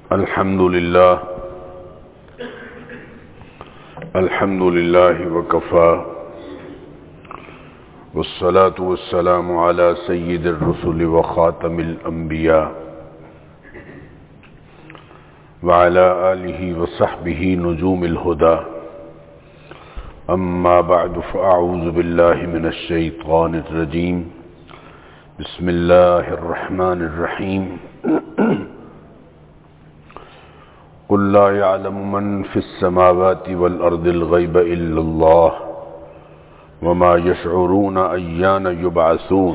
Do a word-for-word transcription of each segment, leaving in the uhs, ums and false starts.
الحمد لله الحمد لله وكفى والصلاة والسلام على سيد الرسل وخاتم الأنبياء وعلى آله وصحبه نجوم الهدى أما بعد فأعوذ بالله من الشيطان الرجيم بسم الله الرحمن الرحيم قل لا يعلم من في السماوات والأرض الغيب إلا الله وما يشعرون أيان يبعثون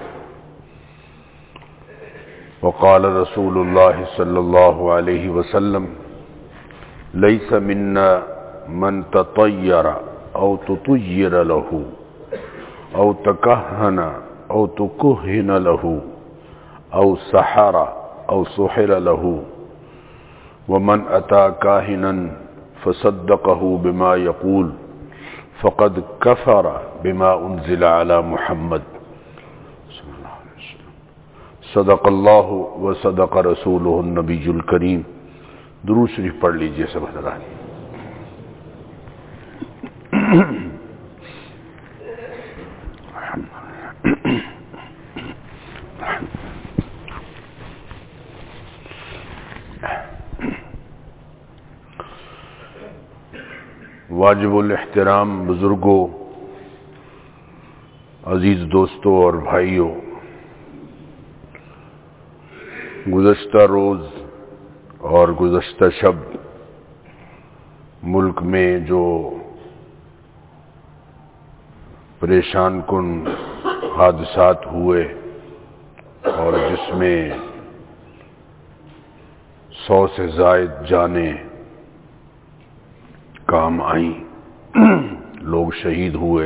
وقال رسول الله صلى الله عليه وسلم ليس منا من تطير أو تطير له أو تكهن أو تكهن له أو سحر أو سحر له ومن أتى كاهنا فصدقه بما يقول فقد كفر بما أنزل على محمد صدق اللہ و صدق رسولہ النبی الکریم. درود شریف پڑھ لیجئے سب حضرات. واجب الاحترام بزرگوں، عزیز دوستوں اور بھائیوں، گزشتہ روز اور گزشتہ شب ملک میں جو پریشان کن حادثات ہوئے اور جس میں سو سے زائد جانیں کام آئیں، لوگ شہید ہوئے،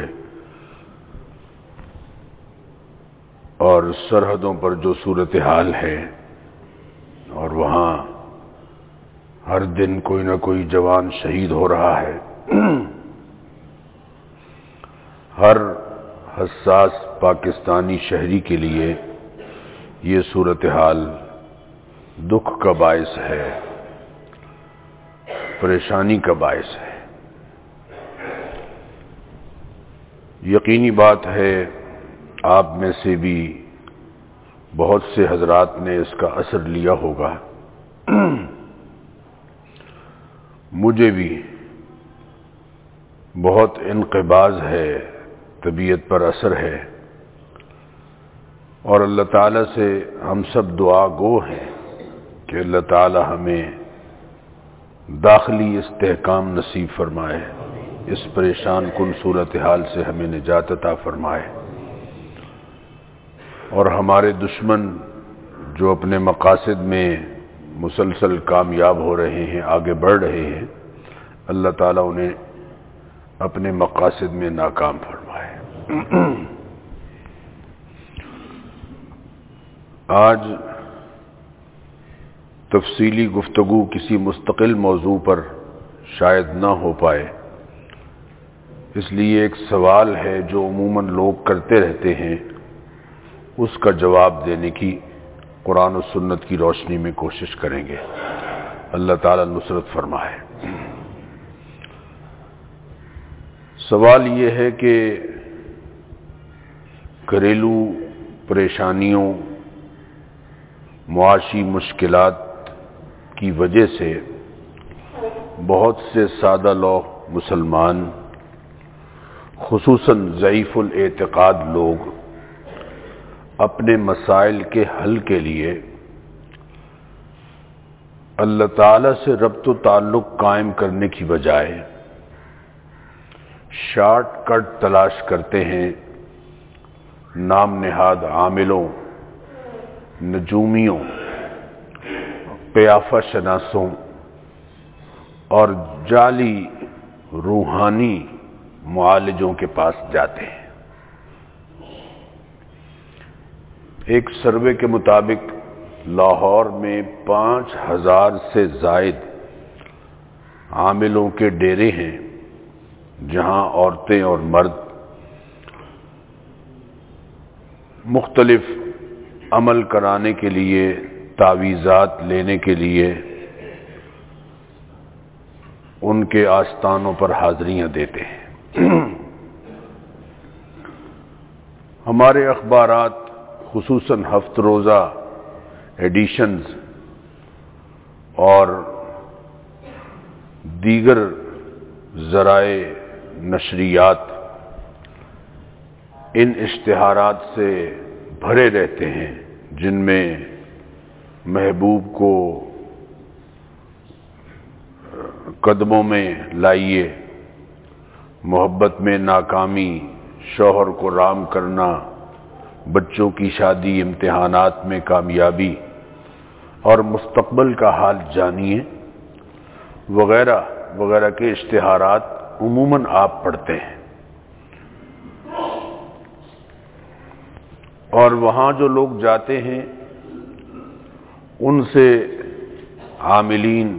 اور سرحدوں پر جو صورتحال ہے اور وہاں ہر دن کوئی نہ کوئی جوان شہید ہو رہا ہے، ہر حساس پاکستانی شہری کے لیے یہ صورتحال دکھ کا باعث ہے، پریشانی کا باعث ہے. یقینی بات ہے آپ میں سے بھی بہت سے حضرات نے اس کا اثر لیا ہوگا. مجھے بھی بہت انقباض ہے، طبیعت پر اثر ہے، اور اللہ تعالیٰ سے ہم سب دعا گو ہیں کہ اللہ تعالیٰ ہمیں داخلی استحکام نصیب فرمائے، اس پریشان کن صورتحال سے ہمیں نجات عطا فرمائے، اور ہمارے دشمن جو اپنے مقاصد میں مسلسل کامیاب ہو رہے ہیں، آگے بڑھ رہے ہیں، اللہ تعالیٰ انہیں اپنے مقاصد میں ناکام فرمائے. آج تفصیلی گفتگو کسی مستقل موضوع پر شاید نہ ہو پائے، اس لیے ایک سوال ہے جو عموماً لوگ کرتے رہتے ہیں، اس کا جواب دینے کی قرآن و سنت کی روشنی میں کوشش کریں گے. اللہ تعالیٰ نصرت فرمائے. سوال یہ ہے کہ گھریلو پریشانیوں، معاشی مشکلات کی وجہ سے بہت سے سادہ لوح مسلمان، خصوصاً ضعیف الاعتقاد لوگ، اپنے مسائل کے حل کے لیے اللہ تعالیٰ سے ربط و تعلق قائم کرنے کی بجائے شارٹ کٹ تلاش کرتے ہیں نام نہاد عاملوں، نجومیوں، قیافہ شناسوں اور جعلی روحانی معالجوں کے پاس جاتے ہیں. ایک سروے کے مطابق لاہور میں پانچ ہزار سے زائد عاملوں کے ڈیرے ہیں جہاں عورتیں اور مرد مختلف عمل کرانے کے لیے، تعویذات لینے کے لیے ان کے آستانوں پر حاضریاں دیتے ہیں۔ ہمارے اخبارات خصوصاً ہفت روزہ ایڈیشنز اور دیگر ذرائع نشریات ان اشتہارات سے بھرے رہتے ہیں جن میں محبوب کو قدموں میں لائیے، محبت میں ناکامی، شوہر کو رام کرنا، بچوں کی شادی، امتحانات میں کامیابی اور مستقبل کا حال جانیے وغیرہ وغیرہ کے اشتہارات عموماً آپ پڑھتے ہیں، اور وہاں جو لوگ جاتے ہیں ان سے عاملین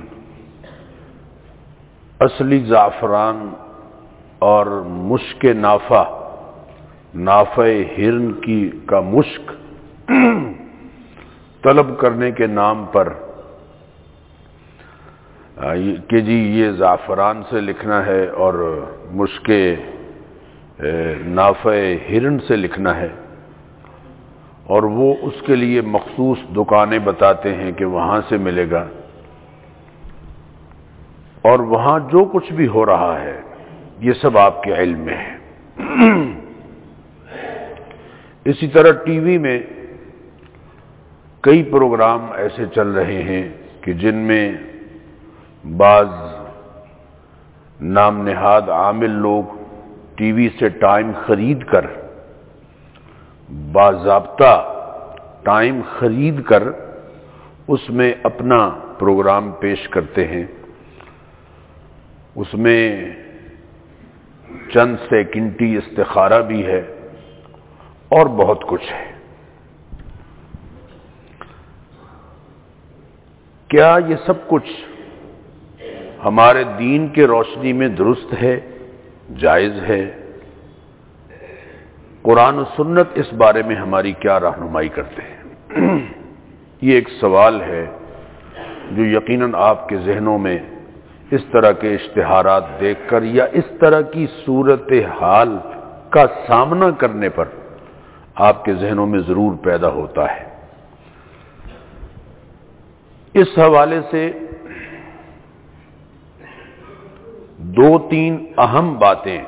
اصلی زعفران اور مشک نافع نافع ہرن کی کا مشک طلب کرنے کے نام پر کہ جی یہ زعفران سے لکھنا ہے اور مشک نافع ہرن سے لکھنا ہے، اور وہ اس کے لیے مخصوص دکانیں بتاتے ہیں کہ وہاں سے ملے گا، اور وہاں جو کچھ بھی ہو رہا ہے یہ سب آپ کے علم میں ہے۔ اسی طرح ٹی وی میں کئی پروگرام ایسے چل رہے ہیں کہ جن میں بعض نام نہاد عامل لوگ ٹی وی سے ٹائم خرید کر، باضابطہ ٹائم خرید کر اس میں اپنا پروگرام پیش کرتے ہیں، اس میں چند سیکنڈی استخارہ بھی ہے اور بہت کچھ ہے۔ کیا یہ سب کچھ ہمارے دین کے روشنی میں درست ہے، جائز ہے؟ قرآن و سنت اس بارے میں ہماری کیا رہنمائی کرتے ہیں؟ یہ ایک سوال ہے جو یقیناً آپ کے ذہنوں میں اس طرح کے اشتہارات دیکھ کر یا اس طرح کی صورتحال کا سامنا کرنے پر آپ کے ذہنوں میں ضرور پیدا ہوتا ہے۔ اس حوالے سے دو تین اہم باتیں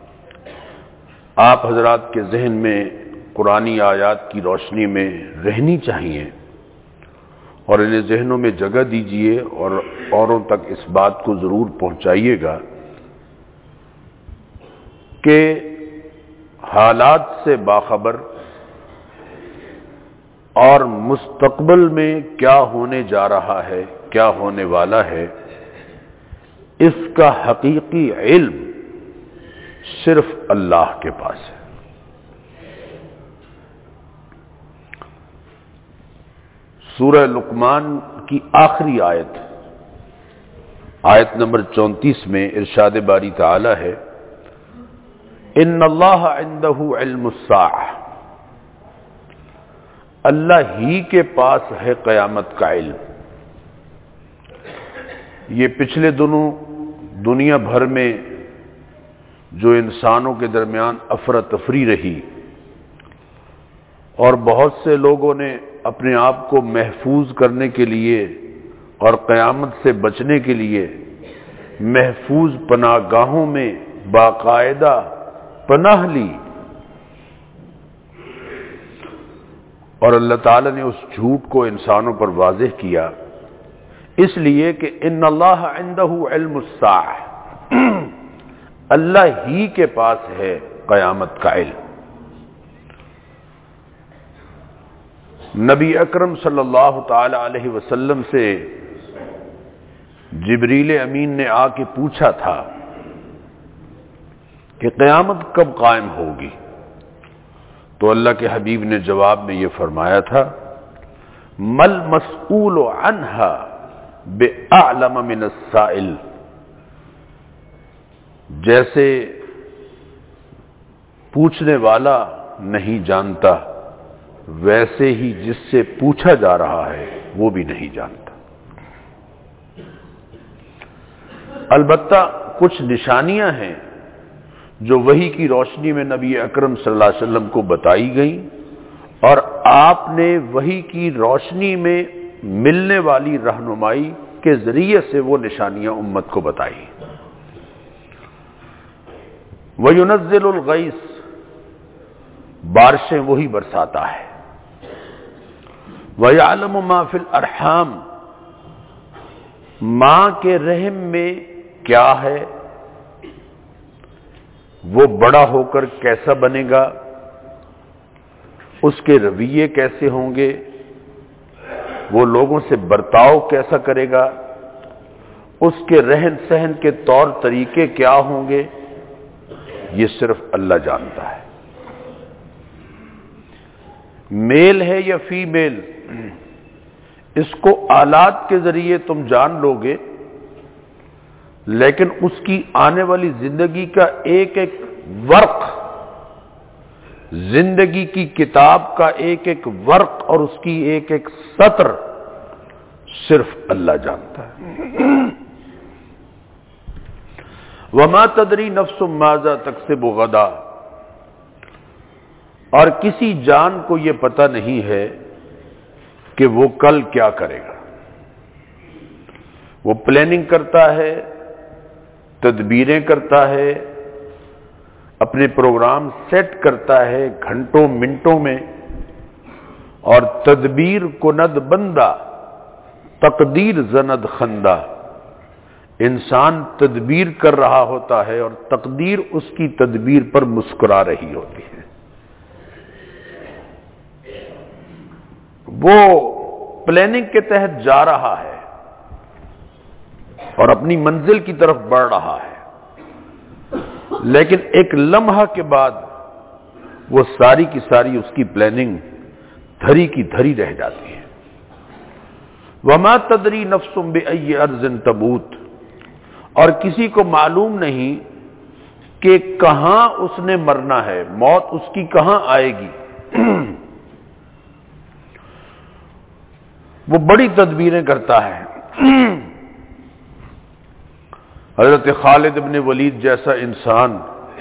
آپ حضرات کے ذہن میں قرآنی آیات کی روشنی میں رہنی چاہیے، اور انہیں ذہنوں میں جگہ دیجیے اور اوروں تک اس بات کو ضرور پہنچائیے گا کہ حالات سے باخبر اور مستقبل میں کیا ہونے جا رہا ہے، کیا ہونے والا ہے، اس کا حقیقی علم صرف اللہ کے پاس ہے۔ سورہ لقمان کی آخری آیت، آیت نمبر چونتیس میں ارشاد باری تعالی ہے، ان اللہ عندہ علم الساعہ، اللہ ہی کے پاس ہے قیامت کا علم۔ یہ پچھلے دنوں دنیا بھر میں جو انسانوں کے درمیان افراتفری رہی اور بہت سے لوگوں نے اپنے آپ کو محفوظ کرنے کے لیے اور قیامت سے بچنے کے لیے محفوظ پناہ گاہوں میں باقاعدہ پناہ لی، اور اللہ تعالی نے اس جھوٹ کو انسانوں پر واضح کیا، اس لیے کہ ان اللہ عندہ علم الساعہ، اللہ ہی کے پاس ہے قیامت کا علم۔ نبی اکرم صلی اللہ تعالی علیہ وسلم سے جبریل امین نے آ کے پوچھا تھا کہ قیامت کب قائم ہوگی، تو اللہ کے حبیب نے جواب میں یہ فرمایا تھا، مل مسئول عنہا بأعلم من السائل، جیسے پوچھنے والا نہیں جانتا ویسے ہی جس سے پوچھا جا رہا ہے وہ بھی نہیں جانتا۔ البتہ کچھ نشانیاں ہیں جو وحی کی روشنی میں نبی اکرم صلی اللہ علیہ وسلم کو بتائی گئیں اور آپ نے وحی کی روشنی میں ملنے والی رہنمائی کے ذریعے سے وہ نشانیاں امت کو بتائی. وَيُنَزِّلُ الْغَيْثَ، بارشیں وہی برساتا ہے. وَيَعْلَمُ مَا فِي الْأَرْحَامِ، ماں کے رحم میں کیا ہے، وہ بڑا ہو کر کیسا بنے گا، اس کے رویے کیسے ہوں گے، وہ لوگوں سے برتاؤ کیسا کرے گا، اس کے رہن سہن کے طور طریقے کیا ہوں گے، یہ صرف اللہ جانتا ہے. میل ہے یا فی میل، اس کو آلات کے ذریعے تم جان لو گے، لیکن اس کی آنے والی زندگی کا ایک ایک ورق، زندگی کی کتاب کا ایک ایک ورق اور اس کی ایک ایک سطر صرف اللہ جانتا ہے. وما تدری نفس ماذا تکسب غدا، اور کسی جان کو یہ پتہ نہیں ہے کہ وہ کل کیا کرے گا. وہ پلاننگ کرتا ہے، تدبیریں کرتا ہے، اپنے پروگرام سیٹ کرتا ہے گھنٹوں منٹوں میں، اور تدبیر کند بندہ تقدیر زند خندہ، انسان تدبیر کر رہا ہوتا ہے اور تقدیر اس کی تدبیر پر مسکرا رہی ہوتی ہے. وہ پلاننگ کے تحت جا رہا ہے اور اپنی منزل کی طرف بڑھ رہا ہے، لیکن ایک لمحہ کے بعد وہ ساری کی ساری اس کی پلاننگ دھری کی دھری رہ جاتی ہے. وما تدری نفس بأی ارض تموت، اور کسی کو معلوم نہیں کہ کہاں اس نے مرنا ہے، موت اس کی کہاں آئے گی. وہ بڑی تدبیریں کرتا ہے. حضرت خالد بن ولید جیسا انسان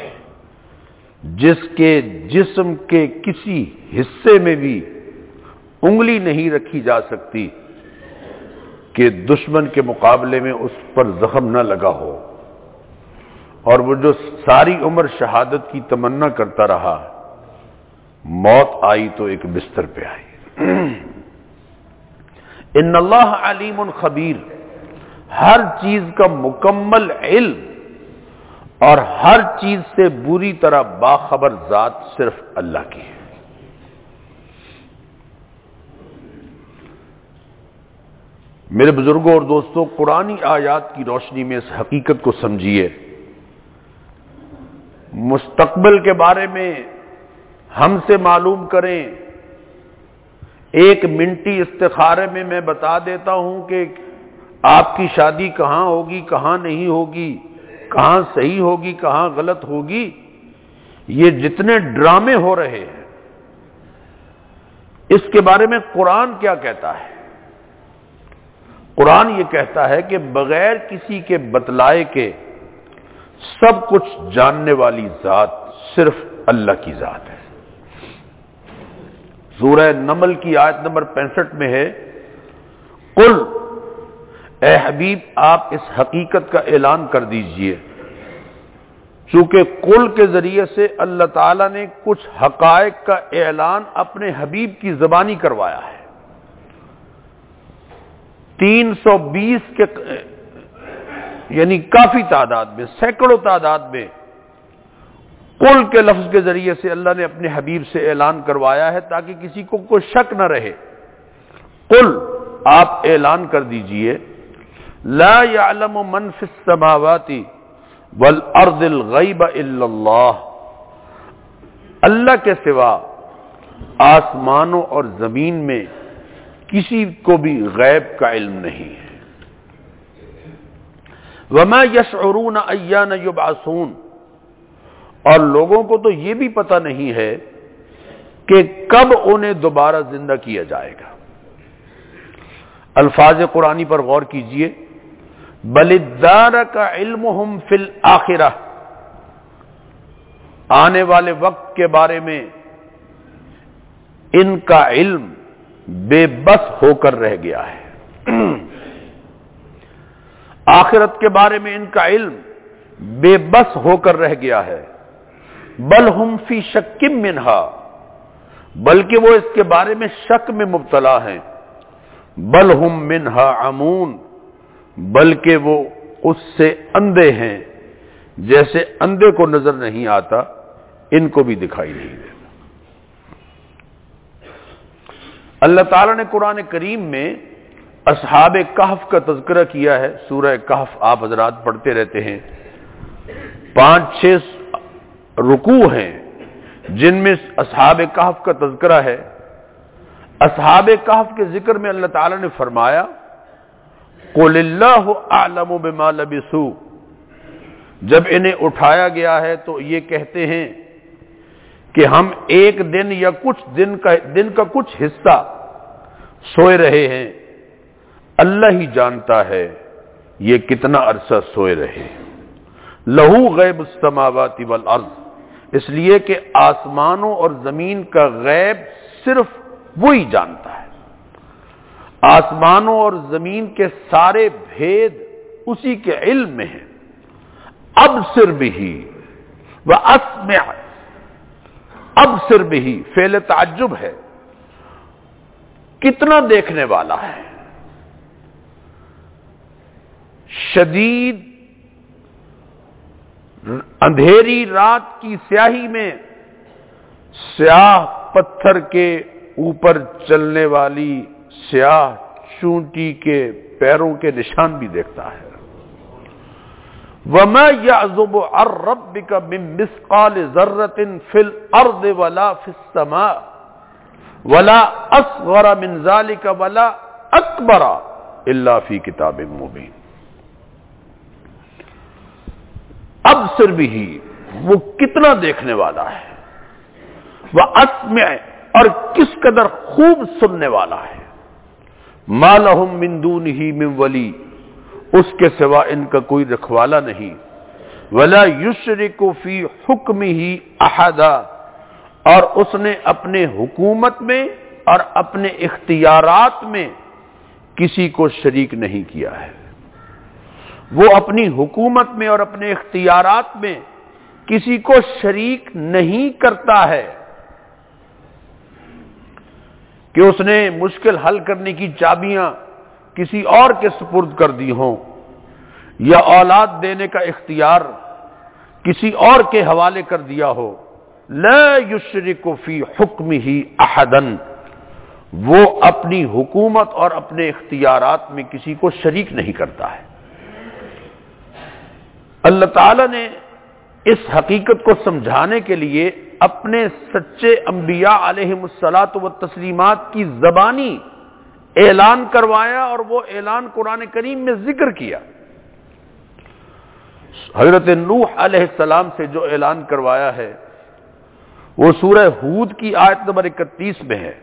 جس کے جسم کے کسی حصے میں بھی انگلی نہیں رکھی جا سکتی کہ دشمن کے مقابلے میں اس پر زخم نہ لگا ہو، اور وہ جو ساری عمر شہادت کی تمنا کرتا رہا، موت آئی تو ایک بستر پہ آئی. ان اللہ علیم خبیر، ہر چیز کا مکمل علم اور ہر چیز سے بری طرح باخبر ذات صرف اللہ کی ہے. میرے بزرگوں اور دوستوں، قرآنی آیات کی روشنی میں اس حقیقت کو سمجھیے. مستقبل کے بارے میں ہم سے معلوم کریں، ایک منٹی استخارے میں میں بتا دیتا ہوں کہ آپ کی شادی کہاں ہوگی، کہاں نہیں ہوگی، کہاں صحیح ہوگی، کہاں غلط ہوگی. یہ جتنے ڈرامے ہو رہے ہیں، اس کے بارے میں قرآن کیا کہتا ہے؟ قرآن یہ کہتا ہے کہ بغیر کسی کے بتلائے کے سب کچھ جاننے والی ذات صرف اللہ کی ذات ہے. سورہ نمل کی آیت نمبر پینسٹھ میں ہے، قل، اے حبیب آپ اس حقیقت کا اعلان کر دیجئے، چونکہ قل کے ذریعے سے اللہ تعالیٰ نے کچھ حقائق کا اعلان اپنے حبیب کی زبانی کروایا ہے. تین سو بیس کے یعنی کافی تعداد میں، سینکڑوں تعداد میں قل کے لفظ کے ذریعے سے اللہ نے اپنے حبیب سے اعلان کروایا ہے تاکہ کسی کو کوئی شک نہ رہے. قل، آپ اعلان کر دیجئے، لا يعلم من فی السماوات والارض الغیب الا اللہ، اللہ کے سوا آسمانوں اور زمین میں کسی کو بھی غیب کا علم نہیں ہے. وما يشعرون ایان یبعثون، اور لوگوں کو تو یہ بھی پتہ نہیں ہے کہ کب انہیں دوبارہ زندہ کیا جائے گا. الفاظ قرآنی پر غور کیجئے. بل ادارک علمہم فی الآخرہ، آنے والے وقت کے بارے میں ان کا علم بے بس ہو کر رہ گیا ہے، آخرت کے بارے میں ان کا علم بے بس ہو کر رہ گیا ہے۔ بل ہم فی شک منہا، بلکہ وہ اس کے بارے میں شک میں مبتلا ہیں۔ بل ہم منہا عمون، بلکہ وہ اس سے اندھے ہیں، جیسے اندھے کو نظر نہیں آتا ان کو بھی دکھائی نہیں دیتا۔ اللہ تعالیٰ نے قرآن کریم میں اصحاب کہف کا تذکرہ کیا ہے۔ سورہ کہف آپ حضرات پڑھتے رہتے ہیں، پانچ چھ رکوع ہیں جن میں اصحاب کہف کا تذکرہ ہے۔ اصحاب کہف کے ذکر میں اللہ تعالیٰ نے فرمایا قُلِ اللَّهُ أَعْلَمُ بِمَا لَبِثُوا، جب انہیں اٹھایا گیا ہے تو یہ کہتے ہیں کہ ہم ایک دن یا کچھ دن کا دن کا کچھ حصہ سوئے رہے ہیں، اللہ ہی جانتا ہے یہ کتنا عرصہ سوئے رہے۔ لہو غیب السماوات والارض، اس لیے کہ آسمانوں اور زمین کا غیب صرف وہی جانتا ہے، آسمانوں اور زمین کے سارے بھید اسی کے علم میں ہیں۔ ابصر بھی واسمع، ابصر بھی فعل تعجب ہے، کتنا دیکھنے والا ہے۔ شدید اندھیری رات کی سیاہی میں سیاہ پتھر کے اوپر چلنے والی سیاہ چونٹی کے پیروں کے نشان بھی دیکھتا ہے۔ وَمَا يَعْزُبُ عَن رَّبِّكَ مِن مِّثْقَالِ ذَرَّةٍ فِي الْأَرْضِ وَلَا فِي السَّمَاءِ وَلَا أَصْغَرَ مِن ذَلِكَ وَلَا أَكْبَرَ إِلَّا فِي كِتَابٍ مُّبِينٍ۔ ابصر بھی، وہ کتنا دیکھنے والا ہے، وَأَسْمِعْ، اور کس قدر خوب سننے والا ہے۔ مَا لَهُم مِّن دُونِهِ مِن وَلِيٍّ، اس کے سوا ان کا کوئی رکھوالا نہیں۔ وَلَا يُشْرِكُ فِي حُكْمِهِ أَحَدًا، اور اس نے اپنے حکومت میں اور اپنے اختیارات میں کسی کو شریک نہیں کیا ہے۔ وہ اپنی حکومت میں اور اپنے اختیارات میں کسی کو شریک نہیں کرتا ہے کہ اس نے مشکل حل کرنے کی چابیاں کسی اور کے سپرد کر دی ہوں، یا اولاد دینے کا اختیار کسی اور کے حوالے کر دیا ہو۔ لا یشرک فی حکمہ احدا، وہ اپنی حکومت اور اپنے اختیارات میں کسی کو شریک نہیں کرتا ہے۔ اللہ تعالیٰ نے اس حقیقت کو سمجھانے کے لیے اپنے سچے انبیاء علیہم الصلاۃ والتسلیمات کی زبانی اعلان کروایا، اور وہ اعلان قرآن کریم میں ذکر کیا۔ حضرت نوح علیہ السلام سے جو اعلان کروایا ہے وہ سورہ ہود کی آیت نمبر اکتیس میں ہے۔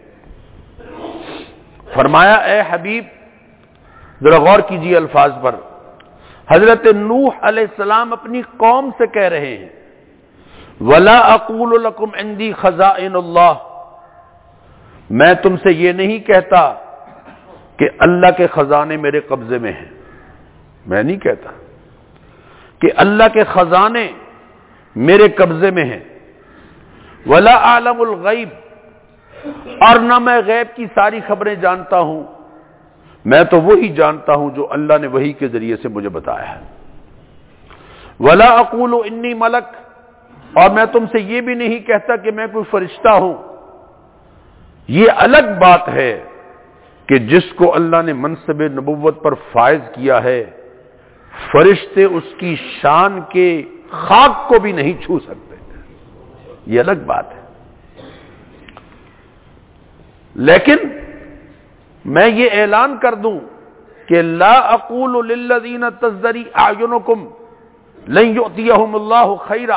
فرمایا اے حبیب، ذرا غور کیجیے الفاظ پر، حضرت نوح علیہ السلام اپنی قوم سے کہہ رہے ہیں وَلَا أَقُولُ لَكُمْ عِنْدِي خَزَائِنُ اللَّهِ، میں تم سے یہ نہیں کہتا کہ اللہ کے خزانے میرے قبضے میں ہیں، میں نہیں کہتا کہ اللہ کے خزانے میرے قبضے میں ہیں۔ وَلَا أَعْلَمُ الْغَيْبِ، اور نہ میں غیب کی ساری خبریں جانتا ہوں، میں تو وہی جانتا ہوں جو اللہ نے وحی کے ذریعے سے مجھے بتایا ہے۔ وَلَا أَقُولُ إِنِّي مَلَكٌ، اور میں تم سے یہ بھی نہیں کہتا کہ میں کوئی فرشتہ ہوں۔ یہ الگ بات ہے کہ جس کو اللہ نے منصب نبوت پر فائز کیا ہے، فرشتے اس کی شان کے خاک کو بھی نہیں چھو سکتے، یہ الگ بات ہے۔ لیکن میں یہ اعلان کر دوں کہ لا اقول للذین تزدری اعینکم لن یؤتیہم اللہ خیرا،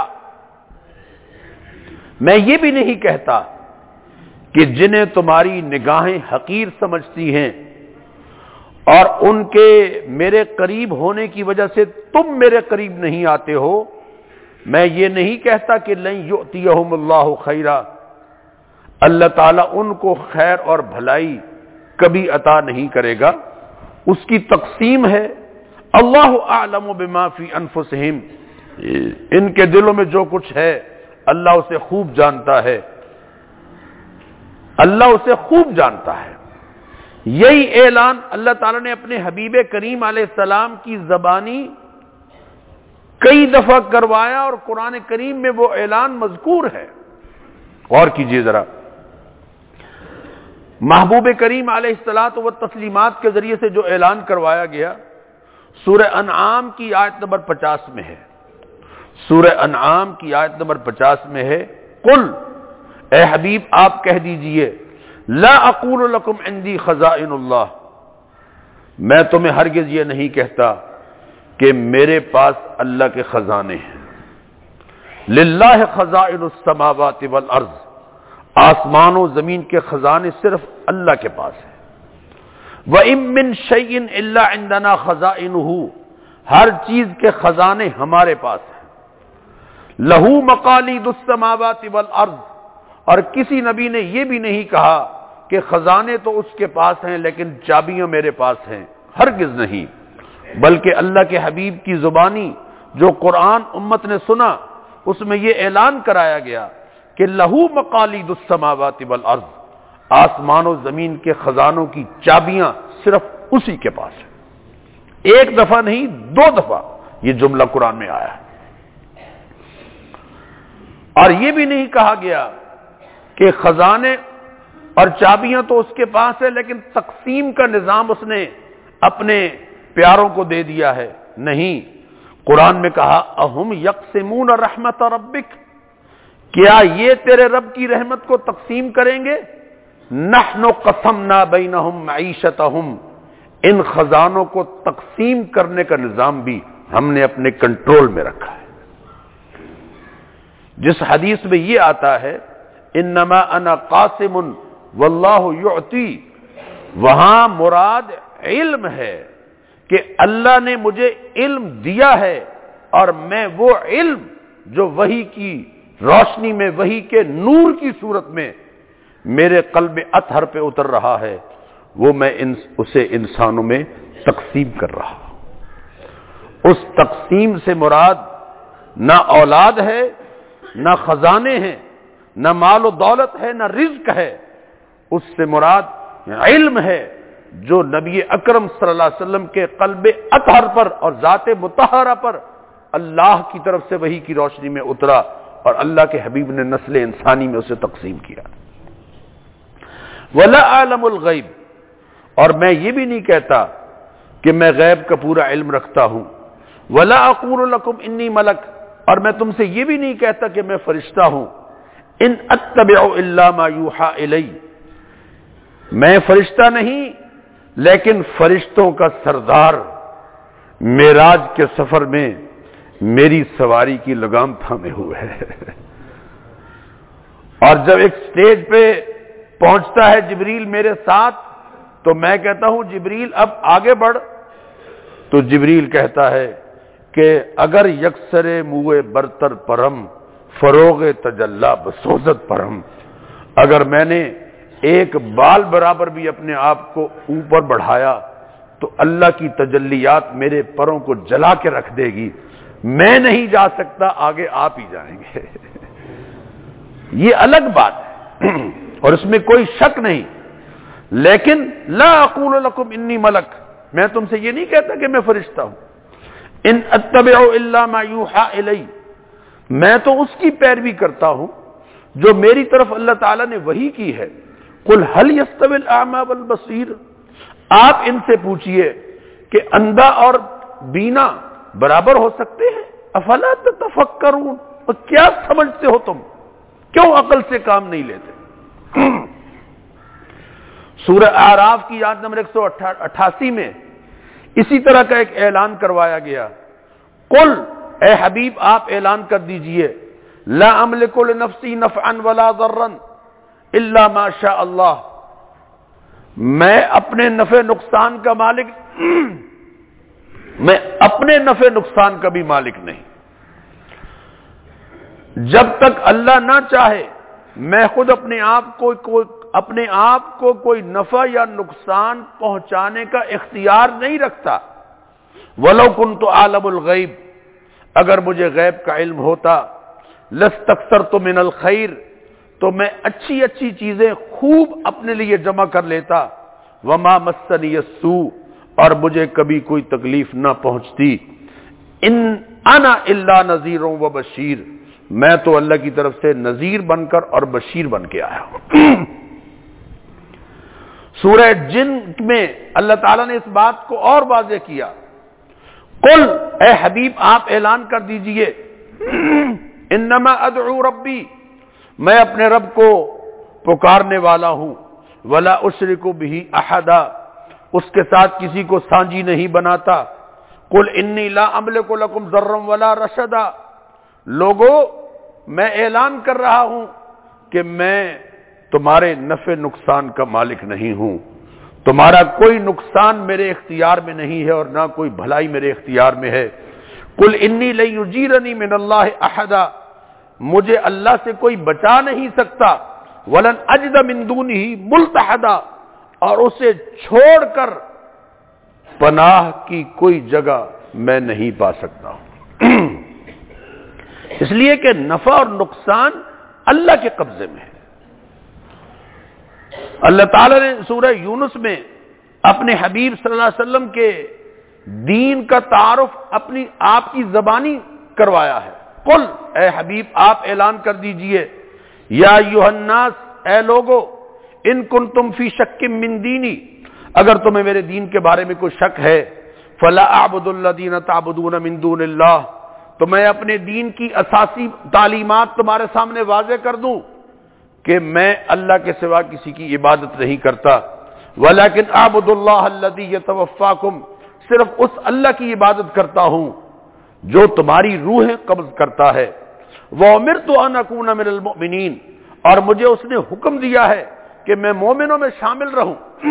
میں یہ بھی نہیں کہتا کہ جنہیں تمہاری نگاہیں حقیر سمجھتی ہیں اور ان کے میرے قریب ہونے کی وجہ سے تم میرے قریب نہیں آتے ہو، میں یہ نہیں کہتا کہ لن یؤتیہم اللہ خیرا، اللہ تعالیٰ ان کو خیر اور بھلائی کبھی عطا نہیں کرے گا، اس کی تقسیم ہے۔ اللہ اعلم بما فی انفسہم، ان کے دلوں میں جو کچھ ہے اللہ اسے خوب جانتا ہے، اللہ اسے خوب جانتا ہے۔ یہی اعلان اللہ تعالیٰ نے اپنے حبیب کریم علیہ السلام کی زبانی کئی دفعہ کروایا، اور قرآن کریم میں وہ اعلان مذکور ہے۔ غور کیجئے ذرا، محبوب کریم علیہ الصلاۃ والتسلیمات کے ذریعے سے جو اعلان کروایا گیا سورہ انعام کی آیت نمبر پچاس میں ہے، سورہ انعام کی آیت نمبر پچاس میں ہے، قل، اے حبیب آپ کہہ دیجئے، لا اقول لکم عندی خزائن اللہ، میں تمہیں ہرگز یہ نہیں کہتا کہ میرے پاس اللہ کے خزانے ہیں۔ للہ خزائن السماوات والارض، آسمان و زمین کے خزانے صرف اللہ کے پاس ہیں۔ وَإِن مِّن شَيْءٍ إِلَّا عِندَنَا خَزَائِنُهُ، ہر چیز کے خزانے ہمارے پاس ہیں۔ لَهُ مَقَالِيدُ السَّمَاوَاتِ وَالْأَرْضِ، اور کسی نبی نے یہ بھی نہیں کہا کہ خزانے تو اس کے پاس ہیں لیکن چابیاں میرے پاس ہیں، ہرگز نہیں، بلکہ اللہ کے حبیب کی زبانی جو قرآن امت نے سنا اس میں یہ اعلان کرایا گیا کہ لہو مقالید السماوات والارض، آسمان و زمین کے خزانوں کی چابیاں صرف اسی کے پاس ہیں۔ ایک دفعہ نہیں، دو دفعہ یہ جملہ قرآن میں آیا ہے۔ اور یہ بھی نہیں کہا گیا کہ خزانے اور چابیاں تو اس کے پاس ہے لیکن تقسیم کا نظام اس نے اپنے پیاروں کو دے دیا ہے، نہیں، قرآن میں کہا اہم یقسمون رحمت ربک، کیا یہ تیرے رب کی رحمت کو تقسیم کریں گے؟ نحن قسمنا بینہم معیشتہم، ان خزانوں کو تقسیم کرنے کا نظام بھی ہم نے اپنے کنٹرول میں رکھا ہے۔ جس حدیث میں یہ آتا ہے انما انا قاسم واللہ یعطی، وہاں مراد علم ہے کہ اللہ نے مجھے علم دیا ہے، اور میں وہ علم جو وحی کی روشنی میں، وحی کے نور کی صورت میں میرے قلب اطہر پہ اتر رہا ہے، وہ میں اسے انسانوں میں تقسیم کر رہا ہوں۔ اس تقسیم سے مراد نہ اولاد ہے، نہ خزانے ہیں، نہ مال و دولت ہے، نہ رزق ہے، اس سے مراد علم ہے جو نبی اکرم صلی اللہ علیہ وسلم کے قلب اطہر پر اور ذات مطہرہ پر اللہ کی طرف سے وحی کی روشنی میں اترا، اور اللہ کے حبیب نے نسل انسانی میں اسے تقسیم کیا۔ وَلَا أَعْلَمُ الْغَيْبِ، اور میں یہ بھی نہیں کہتا کہ میں غیب کا پورا علم رکھتا ہوں۔ وَلَا أَقُولُ لَكُمْ إِنِّي مَلَكٌ، اور میں تم سے یہ بھی نہیں کہتا کہ میں فرشتہ ہوں۔ ان اتبع الا ما یوحى الی، میں فرشتہ نہیں لیکن فرشتوں کا سردار معراج کے سفر میں میری سواری کی لگام تھامے ہوئے ہے۔ اور جب ایک سٹیج پہ پہنچتا ہے جبریل میرے ساتھ تو میں کہتا ہوں جبریل اب آگے بڑھ، تو جبریل کہتا ہے کہ اگر یکسر موئے برتر پرم فروغ تجلا بسوزت پرم، اگر میں نے ایک بال برابر بھی اپنے آپ کو اوپر بڑھایا تو اللہ کی تجلیات میرے پروں کو جلا کے رکھ دے گی، میں نہیں جا سکتا، آگے آپ ہی جائیں گے۔ یہ الگ بات ہے اور اس میں کوئی شک نہیں، لیکن لا اقول لکم انی ملک، میں تم سے یہ نہیں کہتا کہ میں فرشتہ ہوں۔ ان اتبع الا ما یوحى الی، میں تو اس کی پیروی کرتا ہوں جو میری طرف اللہ تعالیٰ نے وحی کی ہے۔ قل هل يستوي الاعمى والبصير، آپ ان سے پوچھئے کہ اندھا اور بینا برابر ہو سکتے ہیں؟ افلا تتفکرون، اور کیا سمجھتے ہو تم، کیوں عقل سے کام نہیں لیتے؟ سورہ اعراف کی آیت نمبر ایک سو اٹھاسی میں اسی طرح کا ایک اعلان کروایا گیا۔ قل، اے حبیب آپ اعلان کر دیجئے، لا املک لنفسی نفعا ولا ضرا الا ما شاء اللہ، میں اپنے نفع نقصان کا مالک میں اپنے نفع نقصان کا بھی مالک نہیں. جب تک اللہ نہ چاہے میں خود اپنے آپ کو کوئی اپنے آپ کو کوئی نفع یا نقصان پہنچانے کا اختیار نہیں رکھتا. وَلَوْ كُنْتُ عَالَمُ الْغَيْبِ، اگر مجھے غیب کا علم ہوتا، لَاسْتَكْثَرْتُ مِنَ الْخَيْرِ، تو میں اچھی اچھی چیزیں خوب اپنے لیے جمع کر لیتا. وَمَا مَسَّنِيَ السُّوءُ، اور مجھے کبھی کوئی تکلیف نہ پہنچتی. ان انا الا نذیر و بشیر، میں تو اللہ کی طرف سے نذیر بن کر اور بشیر بن کے آیا ہوں. سورہ جن میں اللہ تعالیٰ نے اس بات کو اور واضح کیا. قل، اے حبیب آپ اعلان کر دیجئے، انما ادعو ربی، میں اپنے رب کو پکارنے والا ہوں. ولا اشرک بہ احدا، اس کے ساتھ کسی کو سانجی نہیں بناتا. قل انی لا املک لکم ضرا ولا رشدا، لوگو میں اعلان کر رہا ہوں کہ میں تمہارے نفع نقصان کا مالک نہیں ہوں. تمہارا کوئی نقصان میرے اختیار میں نہیں ہے اور نہ کوئی بھلائی میرے اختیار میں ہے. قل انی لن یجیرنی من اللہ احدا، مجھے اللہ سے کوئی بچا نہیں سکتا. ولن اجد من دونہ ملتحدا، اور اسے چھوڑ کر پناہ کی کوئی جگہ میں نہیں پا سکتا ہوں. اس لیے کہ نفع اور نقصان اللہ کے قبضے میں ہے. اللہ تعالیٰ نے سورہ یونس میں اپنے حبیب صلی اللہ علیہ وسلم کے دین کا تعارف اپنی آپ کی زبانی کروایا ہے. قل، اے حبیب آپ اعلان کر دیجئے، یا ایھا الناس، اے لوگو، ان کنتم فی شک من دینی، اگر تمہیں میرے دین کے بارے میں کوئی شک ہے، فلا اعبد الذین تعبدون من دون اللہ، تو میں اپنے دین کی اساسی تعلیمات تمہارے سامنے واضح کر دوں کہ میں اللہ کے سوا کسی کی عبادت نہیں کرتا. ولیکن اعبد اللہ الذی یتوفاکم، صرف اس اللہ کی عبادت کرتا ہوں جو تمہاری روحیں قبض کرتا ہے. وامرت ان اکون من المؤمنین، اور مجھے اس نے حکم دیا ہے کہ میں مومنوں میں شامل رہوں.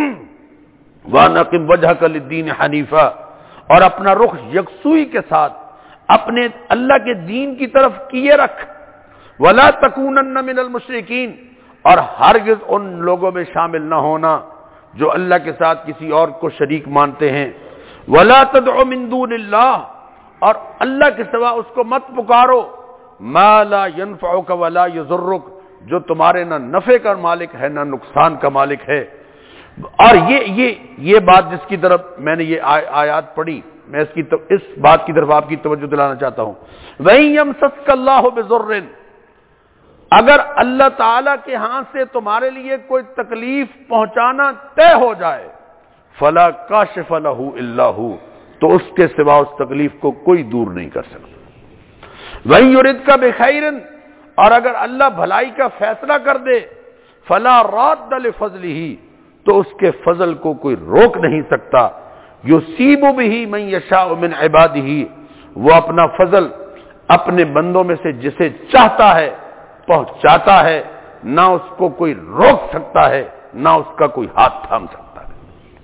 وَأَقِمْ وَجْهَكَ لِلدِّينِ حَنِيفًا، اور اپنا رخ یکسوئی کے ساتھ اپنے اللہ کے دین کی طرف کیے رکھ. وَلَا تَكُونَنَّ مِنَ الْمُشْرِكِينَ، اور ہرگز ان لوگوں میں شامل نہ ہونا جو اللہ کے ساتھ کسی اور کو شریک مانتے ہیں. وَلَا تَدْعُ مِن دُونِ اللَّهِ، اور اللہ کے سوا اس کو مت پکارو. مَا لَا يَنفَعُكَ وَلَا يَضُرُّكَ، جو تمہارے نہ نفع کا مالک ہے نہ نقصان کا مالک ہے. اور یہ یہ یہ بات جس کی طرف میں نے یہ آیات پڑھی، میں اس کی اس بات کی طرف آپ کی توجہ دلانا چاہتا ہوں. وَإِن يَمْسَسْكَ اللَّهُ بِضُرٍّ، اگر اللہ تعالی کے ہاں سے تمہارے لیے کوئی تکلیف پہنچانا طے ہو جائے، فَلَا كَاشِفَ لَهُ إِلَّا هُوَ، تو اس کے سوا اس تکلیف کو کوئی دور نہیں کر سکتا. وَإِن يُرِدْكَ بِخَيْرٍ، اور اگر اللہ بھلائی کا فیصلہ کر دے، فَلَا رَادَّ لِفَضْلِهِ، تو اس کے فضل کو کوئی روک نہیں سکتا. یصیب بہ من یشاء من عبادہ، وہ اپنا فضل اپنے بندوں میں سے جسے چاہتا ہے پہنچاتا ہے، نہ اس کو کوئی روک سکتا ہے نہ اس کا کوئی ہاتھ تھام سکتا ہے.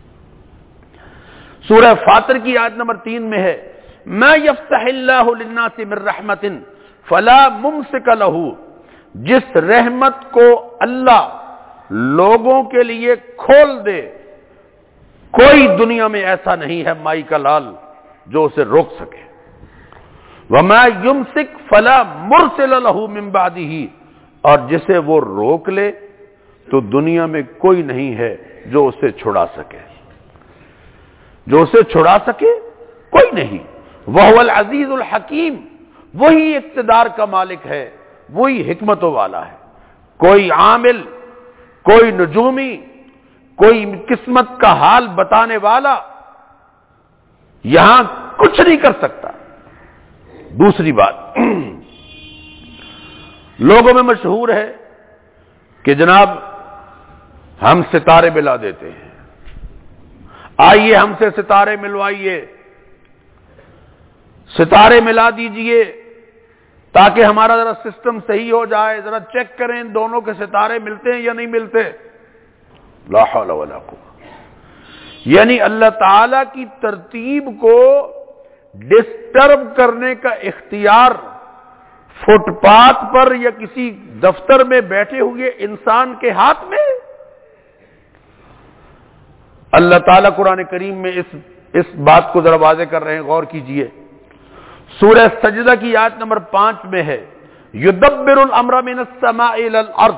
سورہ فاطر کی آیت نمبر تین میں ہے، ما یفتح اللہ للناس من رحمت فلا ممسک لہ، جس رحمت کو اللہ لوگوں کے لیے کھول دے، کوئی دنیا میں ایسا نہیں ہے مائی کا لال جو اسے روک سکے. وَمَا يُمْسِكْ فَلَا مُرْسِلَ لَهُ مِن بَعْدِهِ، اور جسے وہ روک لے تو دنیا میں کوئی نہیں ہے جو اسے چھڑا سکے، جو اسے چھڑا سکے کوئی نہیں. وَهُوَ الْعَزِيزُ الْحَكِيمُ، وہی اقتدار کا مالک ہے، وہی حکمتوں والا ہے. کوئی عامل، کوئی نجومی، کوئی قسمت کا حال بتانے والا یہاں کچھ نہیں کر سکتا. دوسری بات، لوگوں میں مشہور ہے کہ جناب ہم ستارے ملا دیتے ہیں، آئیے ہم سے ستارے ملوائیے، ستارے ملا دیجئے تاکہ ہمارا ذرا سسٹم صحیح ہو جائے، ذرا چیک کریں دونوں کے ستارے ملتے ہیں یا نہیں ملتے. لا حول ولا قوت. یعنی اللہ تعالی کی ترتیب کو ڈسٹرب کرنے کا اختیار فٹ پاتھ پر یا کسی دفتر میں بیٹھے ہوئے انسان کے ہاتھ میں؟ اللہ تعالیٰ قرآن کریم میں اس اس بات کو ذرا واضح کر رہے ہیں، غور کیجئے۔ سورہ سجدہ کی آیت نمبر پانچ میں ہے یدبر الامر من السماء الى الارض،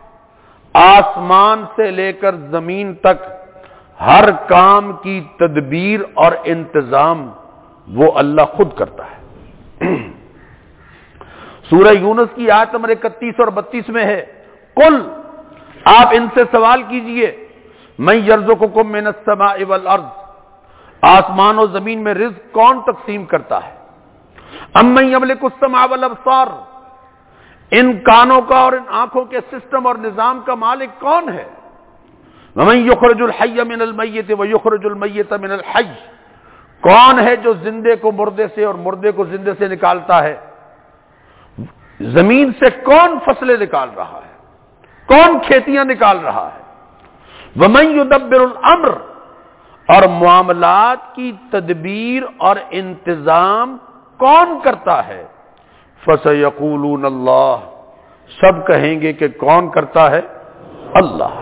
آسمان سے لے کر زمین تک ہر کام کی تدبیر اور انتظام وہ اللہ خود کرتا ہے۔ سورہ یونس کی آیت نمبر اکتیس اور بتیس میں ہے قل، آپ ان سے سوال کیجئے، من یرزقکم من السماء والارض، آسمان و زمین میں رزق کون تقسیم کرتا ہے؟ امن یملک السمع والابصار، ان کانوں کا اور ان آنکھوں کے سسٹم اور نظام کا مالک کون ہے؟ ومن یخرج الحی من المیت ویخرج المیت من الحی، کون ہے جو زندے کو مردے سے اور مردے کو زندے سے نکالتا ہے؟ زمین سے کون فصلیں نکال رہا ہے؟ کون کھیتیاں نکال رہا ہے؟ ومن یدبر الامر، اور معاملات کی تدبیر اور انتظام کون کرتا ہے؟ فَسَيَقُولُونَ اللہ، سب کہیں گے کہ کون کرتا ہے؟ اللہ۔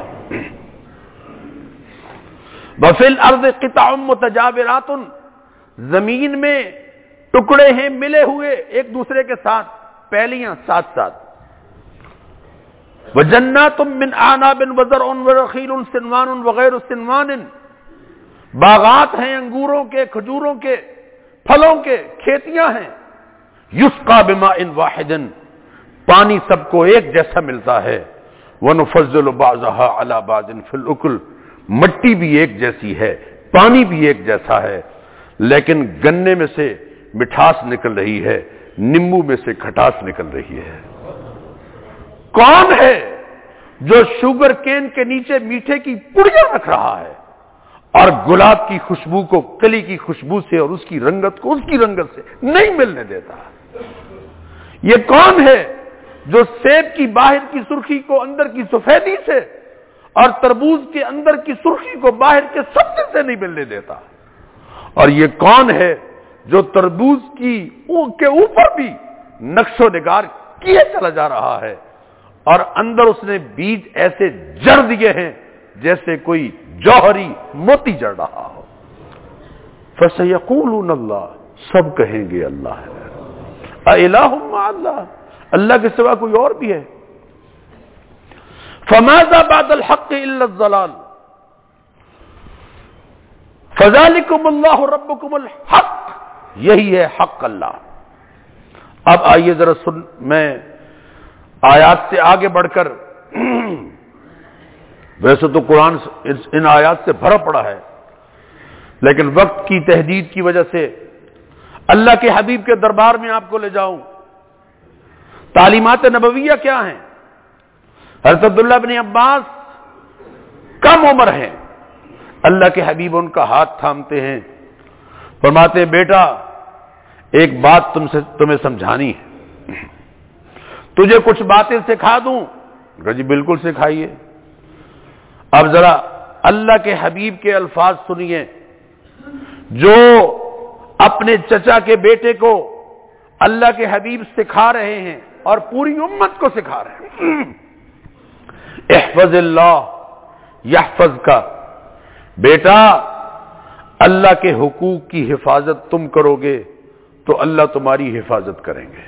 وَفِي الْأَرْضِ قِطَعٌ مُتَجَاوِرَاتٌ، زمین میں ٹکڑے ہیں ملے ہوئے ایک دوسرے کے ساتھ، پہلیاں ساتھ ساتھ۔ وَجَنَّاتٌ مِّنْ أَعْنَابٍ وَزَرْعٌ وَنَخِيلٌ صِنْوَانٌ وَغَيْرُ صِنْوَانٍ، باغات ہیں انگوروں کے، کھجوروں کے، پھلوں کے، کھیتیاں ہیں۔ یسقى بماء واحد، پانی سب کو ایک جیسا ملتا ہے۔ وَنُفَضِّلُ بَعْضَهَا عَلَى بَعْضٍ فِي الْأُكُلِ، مٹی بھی ایک جیسی ہے، پانی بھی ایک جیسا ہے، لیکن گنے میں سے مٹھاس نکل رہی ہے، نیمبو میں سے کھٹاس نکل رہی ہے۔ کون ہے جو شوگر کین کے نیچے میٹھے کی پڑیاں رکھ رہا ہے اور گلاب کی خوشبو کو کلی کی خوشبو سے اور اس کی رنگت کو اس کی رنگت سے نہیں ملنے دیتا؟ یہ کون ہے جو سیب کی باہر کی سرخی کو اندر کی سفیدی سے اور تربوز کے اندر کی سرخی کو باہر کے سبزے سے نہیں ملنے دیتا؟ اور یہ کون ہے جو تربوز کی کے اوپر بھی نقش و نگار کیے چلا جا رہا ہے اور اندر اس نے بیج ایسے جڑ دیے ہیں جیسے کوئی جوہری موتی جڑ رہا ہو؟ فَسَيَقُولُونَ اللہ، سب کہیں گے اللہ ہے۔ اَإِلَٰهٌ مَّعَ اللَّهِ، اللہ کے سوا کوئی اور بھی ہے؟ فَمَاذَا بَعْدَ الْحَقِّ إِلَّا الضَّلَالُ فَذَلِكُمُ اللَّهُ رَبُّكُمُ الْحَقُّ، یہی ہے حق اللہ۔ اب آئیے ذرا سن، میں آیات سے آگے بڑھ کر، ویسے تو قرآن ان آیات سے بھرا پڑا ہے، لیکن وقت کی تحدید کی وجہ سے اللہ کے حبیب کے دربار میں آپ کو لے جاؤں۔ تعلیمات نبویہ کیا ہیں؟ حضرت عبداللہ بن عباس کم عمر ہیں، اللہ کے حبیب ان کا ہاتھ تھامتے ہیں، فرماتے ہیں بیٹا ایک بات تم سے تمہیں سمجھانی ہے، تجھے کچھ باتیں سکھا دوں؟ کہا جی بالکل سکھائیے۔ اب ذرا اللہ کے حبیب کے الفاظ سنیے جو اپنے چچا کے بیٹے کو اللہ کے حبیب سکھا رہے ہیں اور پوری امت کو سکھا رہے ہیں۔ احفظ اللہ یحفظ کا، بیٹا اللہ کے حقوق کی حفاظت تم کرو گے تو اللہ تمہاری حفاظت کریں گے۔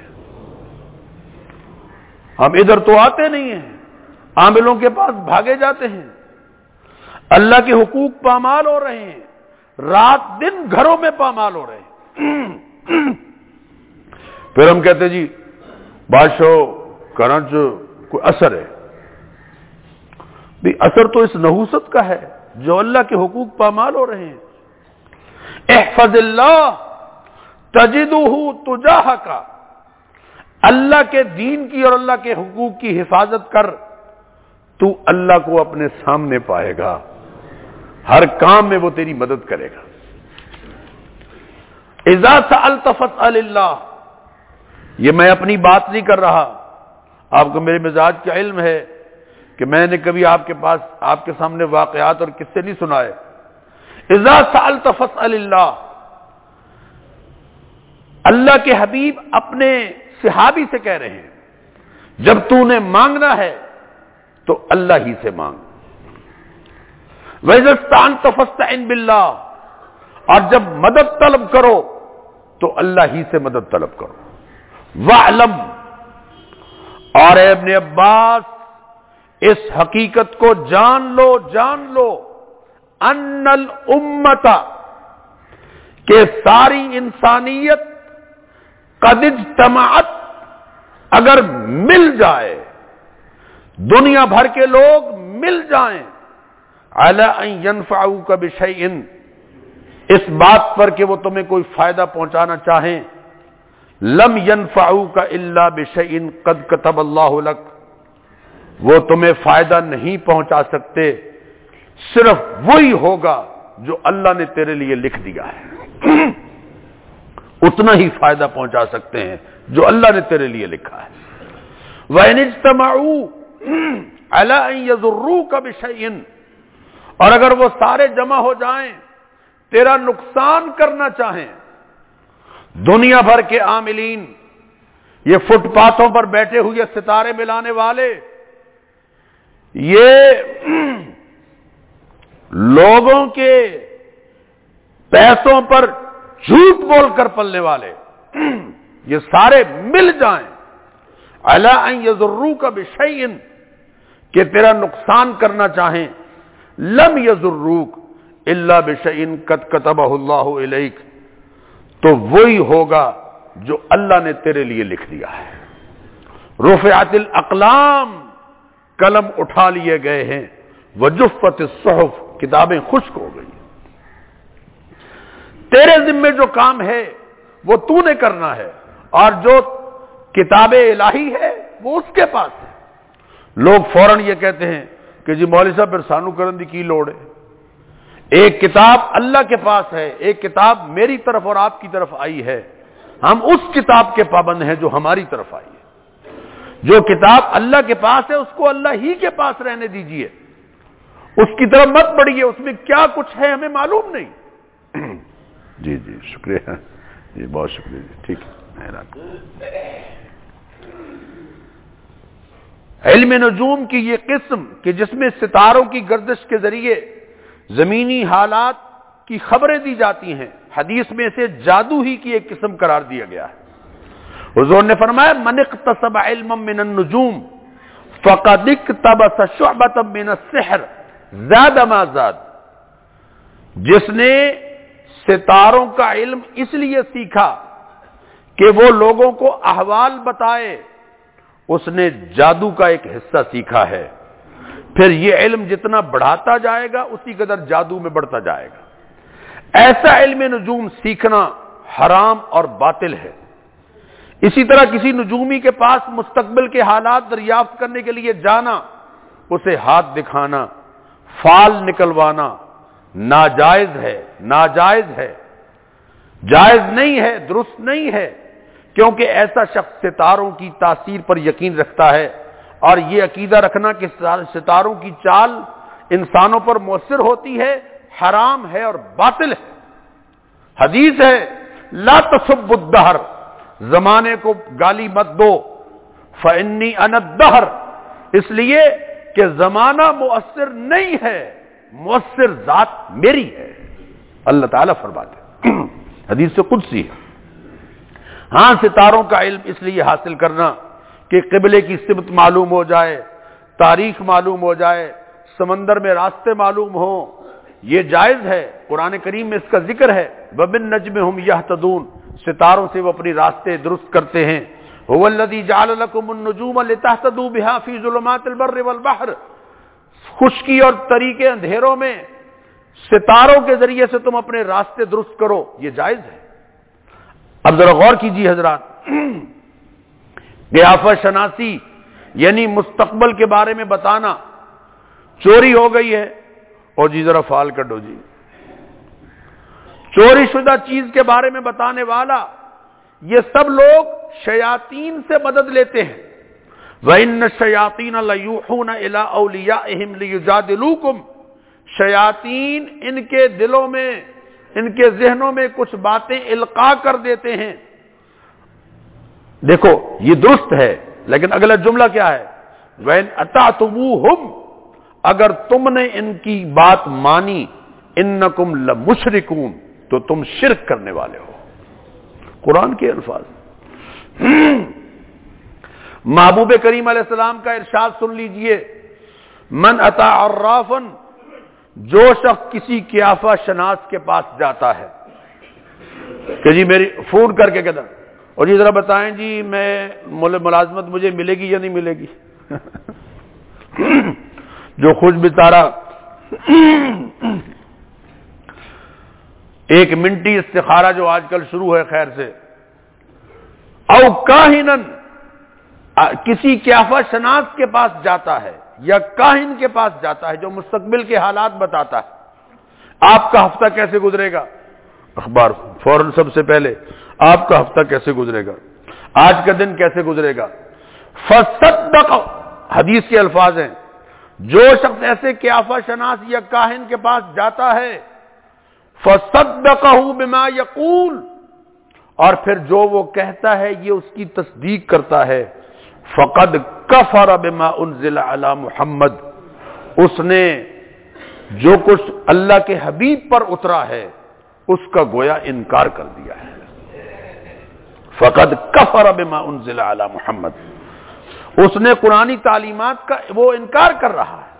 ہم ادھر تو آتے نہیں ہیں، عاملوں کے پاس بھاگے جاتے ہیں، اللہ کے حقوق پامال ہو رہے ہیں، رات دن گھروں میں پامال ہو رہے ہیں۔ پھر ہم کہتے جی بادشاہ کرنا جو کوئی اثر ہے، بھی اثر تو اس نحوست کا ہے جو اللہ کے حقوق پامال ہو رہے ہیں۔ احفظ اللہ تجدہ تجاہک، اللہ کے دین کی اور اللہ کے حقوق کی حفاظت کر، تو اللہ کو اپنے سامنے پائے گا، ہر کام میں وہ تیری مدد کرے گا۔ اذا سألت فاسأل اللہ، یہ میں اپنی بات نہیں کر رہا، آپ کو میرے مزاج کا علم ہے کہ میں نے کبھی آپ کے پاس آپ کے سامنے واقعات اور قصے نہیں سنائے۔ اذا سألت فاسأل اللہ، اللہ کے حبیب اپنے صحابی سے کہہ رہے ہیں جب تو نے مانگنا ہے تو اللہ ہی سے مانگ. وَإِذَا اسْتَعَنْتَ فَاسْتَعِنْ بِاللَّهِ، اور جب مدد طلب کرو تو اللہ ہی سے مدد طلب کرو. وَاعْلَمْ، اور اے ابن عباس اس حقیقت کو جان لو جان لو ان الامت، کہ ساری انسانیت قد اجتمعت، اگر مل جائے، دنیا بھر کے لوگ مل جائیں، علی ان ینفعوک بشیء، اس بات پر کہ وہ تمہیں کوئی فائدہ پہنچانا چاہیں، لم ینفعوک الا بشیء قد کتب اللہ لک، وہ تمہیں فائدہ نہیں پہنچا سکتے، صرف وہی ہوگا جو اللہ نے تیرے لیے لکھ دیا ہے. اتنا ہی فائدہ پہنچا سکتے ہیں جو اللہ نے تیرے لیے لکھا ہے. وَإِنِ اجْتَمَعُوا عَلَىٰ أَن يَضُرُّوكَ بِشَيْءٍ، اور اگر وہ سارے جمع ہو جائیں تیرا نقصان کرنا چاہیں، دنیا بھر کے عاملین، یہ فٹ پاتھوں پر بیٹھے ہوئے ستارے ملانے والے، یہ لوگوں کے پیسوں پر جھوٹ بول کر پلنے والے، یہ سارے مل جائیں علی ان یضروک بشیء، کہ تیرا نقصان کرنا چاہیں، لم یضروک الا بشیء قد کتبہ اللہ الیک، تو وہی ہوگا جو اللہ نے تیرے لیے لکھ دیا ہے. رفعت الاقلام، قلم اٹھا لیے گئے ہیں، وجفت الصحف، کتابیں خشک ہو گئی. تیرے ذمے جو کام ہے وہ تو نے کرنا ہے، اور جو کتاب الہی ہے وہ اس کے پاس ہے. لوگ فوراً یہ کہتے ہیں کہ جی مولوی صاحب پھر سانو کرن دی کی لوڑ ہے، ایک کتاب اللہ کے پاس ہے، ایک کتاب میری طرف اور آپ کی طرف آئی ہے، ہم اس کتاب کے پابند ہیں جو ہماری طرف آئی ہے. جو کتاب اللہ کے پاس ہے اس کو اللہ ہی کے پاس رہنے دیجئے، اس کی طرف مت بڑھیے، اس میں کیا کچھ ہے ہمیں معلوم نہیں. جی جی شکریہ، جی بہت شکریہ جی، ٹھیک ہے. علم نجوم کی یہ قسم کہ جس میں ستاروں کی گردش کے ذریعے زمینی حالات کی خبریں دی جاتی ہیں، حدیث میں اسے جادو ہی کی ایک قسم قرار دیا گیا ہے. حضور نے فرمایا من اقتصب علما من النجوم فقد اقتبس شعبۃ من السحر زاد ما زاد، جس نے ستاروں کا علم اس لیے سیکھا کہ وہ لوگوں کو احوال بتائے، اس نے جادو کا ایک حصہ سیکھا ہے. پھر یہ علم جتنا بڑھاتا جائے گا اسی قدر جادو میں بڑھتا جائے گا. ایسا علم نجوم سیکھنا حرام اور باطل ہے. اسی طرح کسی نجومی کے پاس مستقبل کے حالات دریافت کرنے کے لیے جانا، اسے ہاتھ دکھانا، فال نکلوانا ناجائز ہے، ناجائز ہے، جائز نہیں ہے، درست نہیں ہے، کیونکہ ایسا شخص ستاروں کی تاثیر پر یقین رکھتا ہے، اور یہ عقیدہ رکھنا کہ ستاروں کی چال انسانوں پر مؤثر ہوتی ہے حرام ہے اور باطل ہے. حدیث ہے لا تسبوا الدہر، زمانے کو گالی مت دو، فانی انا الدہر، اس لیے کہ زمانہ مؤثر نہیں ہے، مؤثر ذات میری ہے. اللہ تعالیٰ فرماتے ہیں، حدیث سے قدسی ہے. ہاں ستاروں کا علم اس لیے حاصل کرنا کہ قبلے کی سمت معلوم ہو جائے، تاریخ معلوم ہو جائے، سمندر میں راستے معلوم ہوں، یہ جائز ہے. قرآن کریم میں اس کا ذکر ہے وَبِالنَّجْمِ هُمْ يَهْتَدُونَ، ستاروں سے وہ اپنی راستے درست کرتے ہیں. هُوَ الَّذِي جَعَلَ لَكُمُ النُّجُومَ لِتَهْتَدُوا بِهَا فِي ظُلُمَاتِ الْبَرِّ وَالْبَحْرِ، خشکی اور طریقے اندھیروں میں ستاروں کے ذریعے سے تم اپنے راستے درست کرو، یہ جائز ہے. اب ذرا غور کیجیے حضرات، قیافہ شناسی یعنی مستقبل کے بارے میں بتانا، چوری ہو گئی ہے اور جی ذرا فال کٹو جی، چوری شدہ چیز کے بارے میں بتانے والا، یہ سب لوگ شیاطین سے مدد لیتے ہیں. وَإِنَّ الشَّيَاطِينَ لَيُوحُونَ إِلَىٰ أَوْلِيَائِهِمْ لِيُجَادِلُوكُمْ، شیاطین ان کے دلوں میں، ان کے ذہنوں میں کچھ باتیں القاء کر دیتے ہیں. دیکھو یہ درست ہے، لیکن اگلا جملہ کیا ہے؟ وَإِنْ أَطَعْتُمُوهُمْ، اگر تم نے ان کی بات مانی، اِنَّكُمْ لَمُشْرِكُونَ، تو تم شرک کرنے والے ہو. قرآن کے الفاظ. محبوب کریم علیہ السلام کا ارشاد سن لیجئے، من اتی عرافا، جو شخص کسی قیافہ شناس کے پاس جاتا ہے کہ جی میری فون کر کے کہتا اور جی ذرا بتائیں جی میں ملازمت مجھے ملے گی یا نہیں ملے گی. جو خود بیچارہ ایک منٹی استخارہ جو آج کل شروع ہے خیر سے، او کاہنن، کسی قیافہ شناس کے پاس جاتا ہے یا کاہن کے پاس جاتا ہے جو مستقبل کے حالات بتاتا ہے. آپ کا ہفتہ کیسے گزرے گا؟ اخبار فوراً سب سے پہلے آپ کا ہفتہ کیسے گزرے گا، آج کا دن کیسے گزرے گا. فصدق، حدیث کے الفاظ ہیں، جو شخص ایسے قیافہ شناس یا کاہن کے پاس جاتا ہے، فصدقہ بما یقول، اور پھر جو وہ کہتا ہے یہ اس کی تصدیق کرتا ہے، فقد کفر بما انزل علی محمد، اس نے جو کچھ اللہ کے حبیب پر اترا ہے اس کا گویا انکار کر دیا ہے. فقد کفر بما انزل علی محمد، اس نے قرآنی تعلیمات کا وہ انکار کر رہا ہے.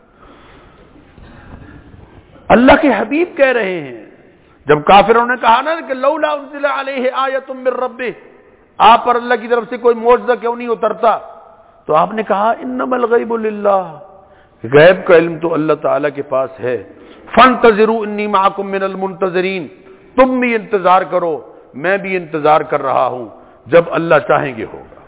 اللہ کے حبیب کہہ رہے ہیں، جب کافروں نے کہا نا کہ لولا انزل علیہ آیۃ من ربہ، آپ پر اللہ کی طرف سے کوئی معجزہ کیوں نہیں اترتا، تو آپ نے کہا انما الغیب للہ، غیب کا علم تو اللہ تعالی کے پاس ہے. فانتظروا انی معکم من المنتظرین، تم بھی انتظار کرو میں بھی انتظار کر رہا ہوں، جب اللہ چاہیں گے ہوگا.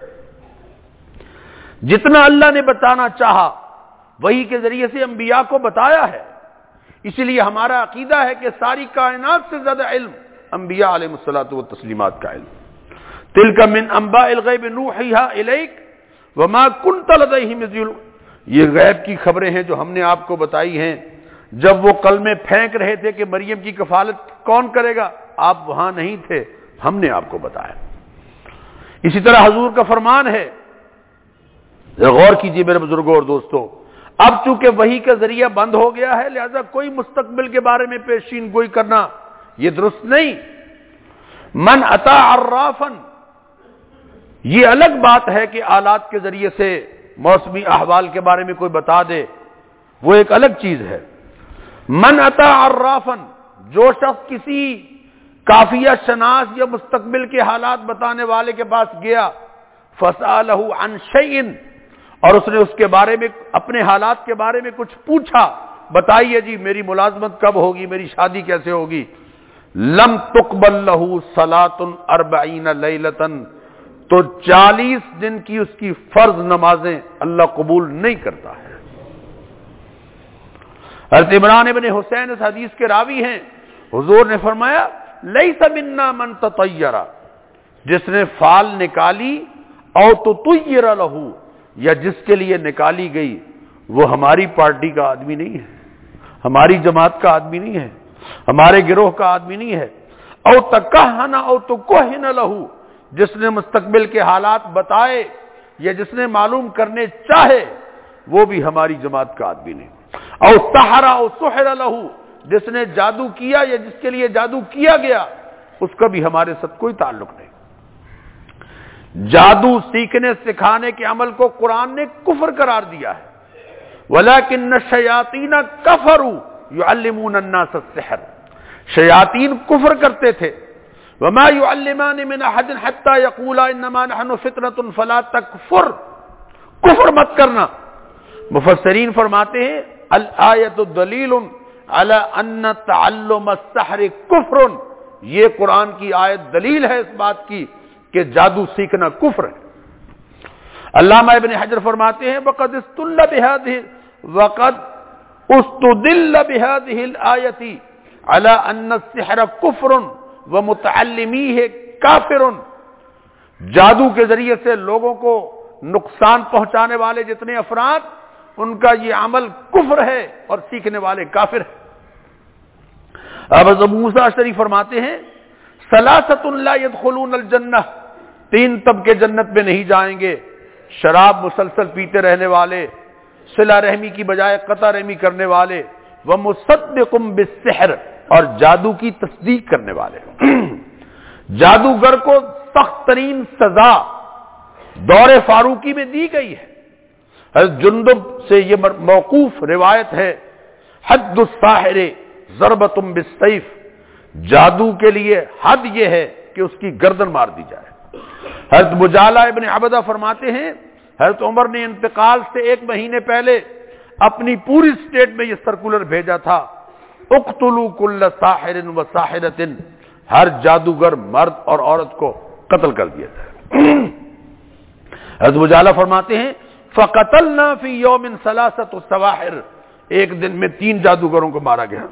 جتنا اللہ نے بتانا چاہا وحی کے ذریعے سے انبیاء کو بتایا ہے. اسی لیے ہمارا عقیدہ ہے کہ ساری کائنات سے زیادہ علم انبیاء علیہ الصلوۃ والتسلیمات کا علم. تلک من انباء الغیب نوحیھا الیک وما کنت لدیہم اذ یلقون، یہ غیب کی خبریں ہیں جو ہم نے آپ کو بتائی ہیں جب وہ کلمے پھینک رہے تھے کہ مریم کی کفالت کون کرے گا، آپ وہاں نہیں تھے، ہم نے آپ کو بتایا. اسی طرح حضور کا فرمان ہے، غور کیجئے میرے بزرگوں اور دوستوں، اب چونکہ وحی کا ذریعہ بند ہو گیا ہے لہذا کوئی مستقبل کے بارے میں پیشین گوئی کرنا یہ درست نہیں. من اتی عرافا، یہ الگ بات ہے کہ آلات کے ذریعے سے موسمی احوال کے بارے میں کوئی بتا دے، وہ ایک الگ چیز ہے. من اتی عرافا، جو شخص کسی کافیہ شناس یا مستقبل کے حالات بتانے والے کے پاس گیا، فسألہ عن شیء، اور اس نے اس کے بارے میں اپنے حالات کے بارے میں کچھ پوچھا، بتائیے جی میری ملازمت کب ہوگی، میری شادی کیسے ہوگی، لم تقبل لہ صلاۃ اربعین لیلۃ، تو چالیس دن کی اس کی فرض نمازیں اللہ قبول نہیں کرتا ہے. حضرت عمران ابن حسین اس حدیث کے راوی ہیں، حضور نے فرمایا لیس منا من تطیر، جس نے فال نکالی، او تطیر لہ، یا جس کے لیے نکالی گئی، وہ ہماری پارٹی کا آدمی نہیں ہے، ہماری جماعت کا آدمی نہیں ہے، ہمارے گروہ کا آدمی نہیں ہے. او تکہن او تکہن لہ، جس نے مستقبل کے حالات بتائے یا جس نے معلوم کرنے چاہے وہ بھی ہماری جماعت کا آدمی نہیں. او سحر او سحر لہ، جس نے جادو کیا یا جس کے لیے جادو کیا گیا اس کا بھی ہمارے ساتھ کوئی تعلق نہیں. جادو سیکھنے سکھانے کے عمل کو قرآن نے کفر قرار دیا ہے. وَلَكِنَّ الشَّيَاطِينَ كَفَرُوا يُعَلِّمُونَ النَّاسَ السِّحْرَ، شیاطین کفر کرتے تھے. وَمَا يُعَلِّمَانِ مِنْ أَحَدٍ حَتَّى يَقُولَا إِنَّمَا نَحْنُ فِتْنَةٌ فَلَا تَكْفُرْ، کفر مت کرنا. مفسرین فرماتے ہیں الآیۃ دلیل علی ان تعلم السحر کفر، یہ قرآن کی آیت دلیل ہے اس بات کی کہ جادو سیکھنا کفر ہے. علامہ ابن حجر فرماتے ہیں وقد استدل بهذه وقد استدل بهذه الآیۃ علی ان السحر کفر ومتعلمیہ کافر، جادو کے ذریعے سے لوگوں کو نقصان پہنچانے والے جتنے افراد ان کا یہ عمل کفر ہے اور سیکھنے والے کافر ہیں۔ اب ابو موسیٰ اشعری فرماتے ہیں ثلاثۃ لا يدخلون الجنہ، تین طبقے جنت میں نہیں جائیں گے، شراب مسلسل پیتے رہنے والے، صلہ رحمی کی بجائے قطع رحمی کرنے والے، ومصدق بالسحر، اور جادو کی تصدیق کرنے والے۔ جادوگر کو سخت ترین سزا دور فاروقی میں دی گئی ہے۔ حضرت جندب سے یہ موقوف روایت ہے، حد الساحر ضربۃ بالسیف، جادو کے لیے حد یہ ہے کہ اس کی گردن مار دی جائے۔ حضرت مجالہ ابن عبدہ فرماتے ہیں حضرت عمر نے انتقال سے ایک مہینے پہلے اپنی پوری سٹیٹ میں یہ سرکولر بھیجا تھا، اقتلوا کل ساحر و ساحرۃ، ہر جادوگر مرد اور عورت کو قتل کر دیا جائے۔ حضرت مجالہ فرماتے ہیں فقتلنا فی یوم ثلاثۃ السواحر، ایک دن میں تین جادوگروں کو مارا گیا۔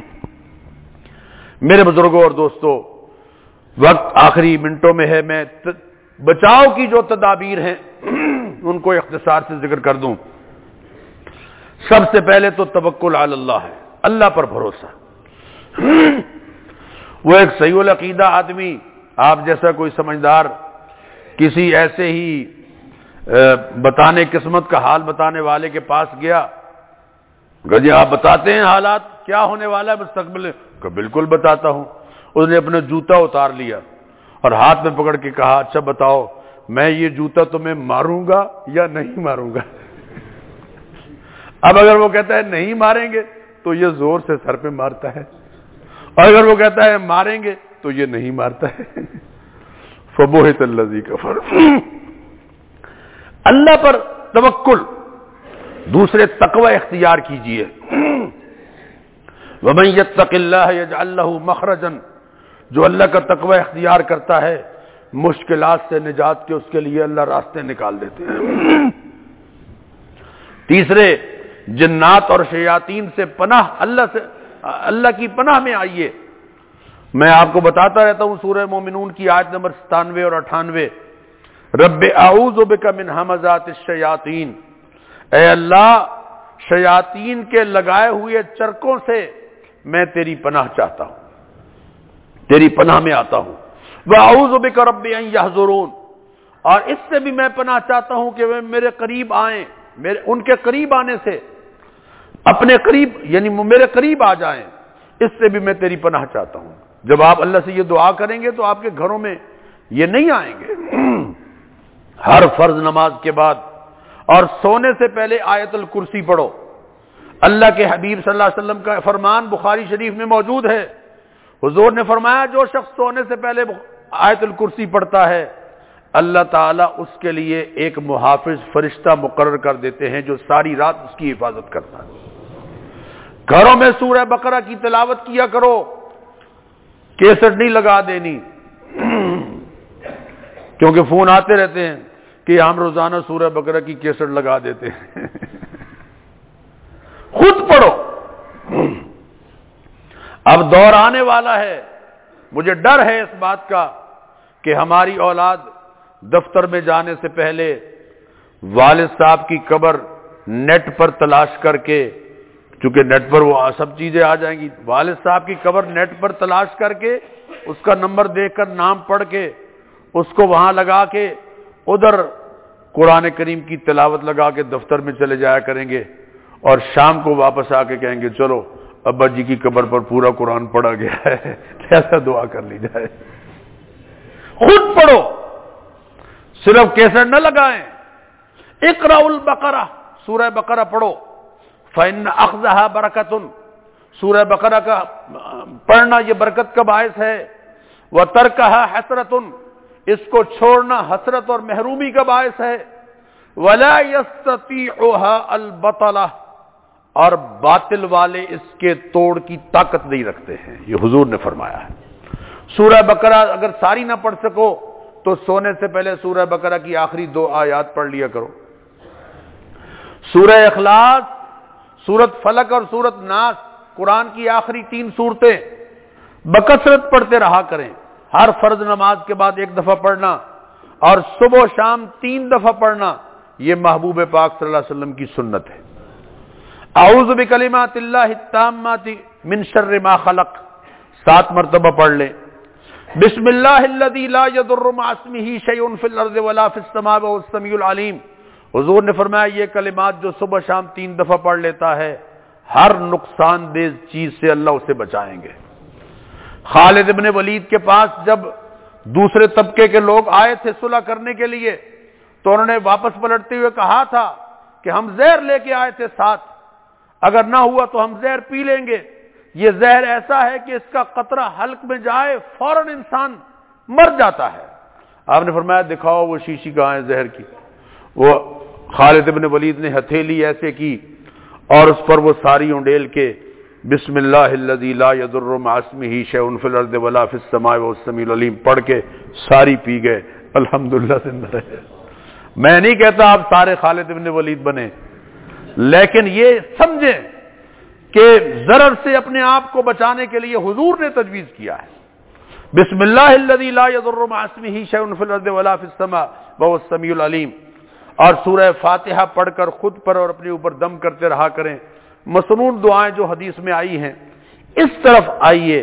میرے بزرگوں اور دوستو، وقت آخری منٹوں میں ہے، میں بچاؤ کی جو تدابیر ہیں ان کو اختصار سے ذکر کر دوں۔ سب سے پہلے تو توکل علی اللہ ہے، اللہ پر بھروسہ۔ وہ ایک صحیح العقیدہ آدمی، آپ جیسا کوئی سمجھدار، کسی ایسے ہی بتانے قسمت کا حال بتانے والے کے پاس گیا، جی آپ بتاتے ہیں حالات کیا ہونے والا ہے مستقبل میں؟ کہ بالکل بتاتا ہوں۔ اس نے اپنا جوتا اتار لیا اور ہاتھ میں پکڑ کے کہا اچھا بتاؤ میں یہ جوتا تمہیں ماروں گا یا نہیں ماروں گا؟ اب اگر وہ کہتا ہے نہیں ماریں گے تو یہ زور سے سر پہ مارتا ہے، اور اگر وہ کہتا ہے ماریں گے تو یہ نہیں مارتا ہے۔ فبہت الذی کفر، اللہ پر توکل۔ دوسرے تقوی اختیار کیجئے۔ ومن یتق اللہ یجعل لہ مخرجا، جو اللہ کا تقوی اختیار کرتا ہے مشکلات سے نجات کے اس کے لیے اللہ راستے نکال دیتے ہیں۔ تیسرے، جنات اور شیاطین سے پناہ، اللہ سے اللہ کی پناہ میں آئیے۔ میں آپ کو بتاتا رہتا ہوں سورہ مومنون کی آیت نمبر ستانوے اور اٹھانوے، رب اعوذ بک من ہمزات الشیاطین، اے اللہ شیاطین کے لگائے ہوئے چرکوں سے میں تیری پناہ چاہتا ہوں، تیری پناہ میں آتا ہوں۔ وَأَعُوذُ بِكَ رَبِّ أَن يَحْضُرُونَ، اور اس سے بھی میں پناہ چاہتا ہوں کہ وہ میرے قریب آئیں، میرے ان کے قریب آنے سے، اپنے قریب یعنی میرے قریب آ جائیں، اس سے بھی میں تیری پناہ چاہتا ہوں۔ جب آپ اللہ سے یہ دعا کریں گے تو آپ کے گھروں میں یہ نہیں آئیں گے۔ ہر فرض نماز کے بعد اور سونے سے پہلے آیت الکرسی پڑھو۔ اللہ کے حبیب صلی اللہ علیہ وسلم کا فرمان بخاری شریف میں موجود ہے، حضور نے فرمایا جو شخص سونے سے پہلے آیت الکرسی پڑھتا ہے اللہ تعالیٰ اس کے لیے ایک محافظ فرشتہ مقرر کر دیتے ہیں جو ساری رات اس کی حفاظت کرتا ہے۔ گھروں میں سورہ بقرہ کی تلاوت کیا کرو، کیسٹ نہیں لگا دینی، کیونکہ فون آتے رہتے ہیں کہ ہم روزانہ سورہ بقرہ کی کیسٹ لگا دیتے ہیں۔ خود پڑھو۔ اب دور آنے والا ہے، مجھے ڈر ہے اس بات کا کہ ہماری اولاد دفتر میں جانے سے پہلے والد صاحب کی قبر نیٹ پر تلاش کر کے، چونکہ نیٹ پر وہ سب چیزیں آ جائیں گی، والد صاحب کی قبر نیٹ پر تلاش کر کے اس کا نمبر دیکھ کر نام پڑھ کے اس کو وہاں لگا کے ادھر قرآن کریم کی تلاوت لگا کے دفتر میں چلے جایا کریں گے، اور شام کو واپس آ کے کہیں گے چلو ابا جی کی قبر پر پورا قرآن پڑھا گیا ہے، کیسا دعا کر لی جائے۔ خود پڑھو، صرف کیسٹ نہ لگائیں۔ اقرأ البقرہ، سورہ بقرہ پڑھو۔ فإن أخذها برکۃ، سورہ بقرہ کا پڑھنا یہ برکت کا باعث ہے۔ وترکها حسرۃ، اس کو چھوڑنا حسرت اور محرومی کا باعث ہے۔ ولا يستطيعها البطلہ، اور باطل والے اس کے توڑ کی طاقت نہیں رکھتے ہیں، یہ حضور نے فرمایا ہے۔ سورہ بقرہ اگر ساری نہ پڑھ سکو تو سونے سے پہلے سورہ بقرہ کی آخری دو آیات پڑھ لیا کرو۔ سورہ اخلاص، سورت فلق اور سورت ناس، قرآن کی آخری تین صورتیں بکثرت پڑھتے رہا کریں۔ ہر فرض نماز کے بعد ایک دفعہ پڑھنا اور صبح و شام تین دفعہ پڑھنا، یہ محبوب پاک صلی اللہ علیہ وسلم کی سنت ہے۔ اعوذ بکلمات اللہ التامات من شر ما خلق سات مرتبہ پڑھ لیں. بسم اللہ الذی لا یضر مع اسمہ شیء فی الارض ولا فی السماء وهو السمیع العلیم. حضور نے فرمایا یہ کلمات جو صبح شام تین دفعہ پڑھ لیتا ہے ہر نقصان دہ چیز سے اللہ اسے بچائیں گے. خالد ابن ولید کے پاس جب دوسرے طبقے کے لوگ آئے تھے صلح کرنے کے لیے تو انہوں نے واپس پلٹتے ہوئے کہا تھا کہ ہم زہر لے کے آئے تھے ساتھ، اگر نہ ہوا تو ہم زہر پی لیں گے. یہ زہر ایسا ہے کہ اس کا قطرہ حلق میں جائے فوراً انسان مر جاتا ہے. آپ نے فرمایا دکھاؤ وہ شیشی کہاں ہے زہر کی. وہ خالد ابن ولید نے ہتھیلی ایسے کی اور اس پر وہ ساری انڈیل کے بسم اللہ الذی لا یضر مع اسمہ شیء فی الارض ولا فی السماء وهو السمیع العلیم پڑھ کے ساری پی گئے. الحمدللہ زندہ رہے. میں نہیں کہتا آپ سارے خالد ابن ولید بنے، لیکن یہ سمجھیں کہ ضرر سے اپنے آپ کو بچانے کے لیے حضور نے تجویز کیا ہے. بسم اللہ الذی لا یضر مع اسمہ شیء فی الارض ولا فی السماء وهو السمیع العلیم. اور سورہ فاتحہ پڑھ کر خود پر اور اپنے اوپر دم کرتے رہا کریں. مسنون دعائیں جو حدیث میں آئی ہیں اس طرف آئیے.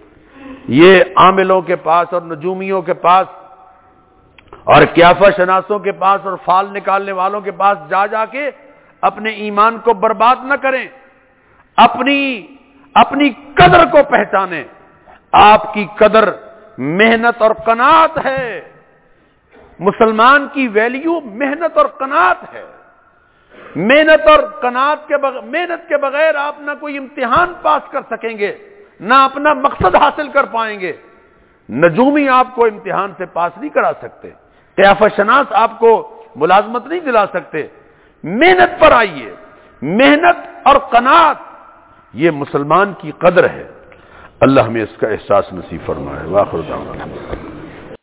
یہ عاملوں کے پاس اور نجومیوں کے پاس اور قیافہ شناسوں کے پاس اور فال نکالنے والوں کے پاس جا جا کے اپنے ایمان کو برباد نہ کریں. اپنی اپنی قدر کو پہچانیں. آپ کی قدر محنت اور قناعت ہے. مسلمان کی ویلیو محنت اور قناعت ہے. محنت اور قناعت کے بغیر محنت کے بغیر آپ نہ کوئی امتحان پاس کر سکیں گے نہ اپنا مقصد حاصل کر پائیں گے. نجومی آپ کو امتحان سے پاس نہیں کرا سکتے، قیافہ شناس آپ کو ملازمت نہیں دلا سکتے. محنت پر آئیے. محنت اور قناعت یہ مسلمان کی قدر ہے. اللہ ہمیں اس کا احساس نصیب فرمائے. واخر دعوانا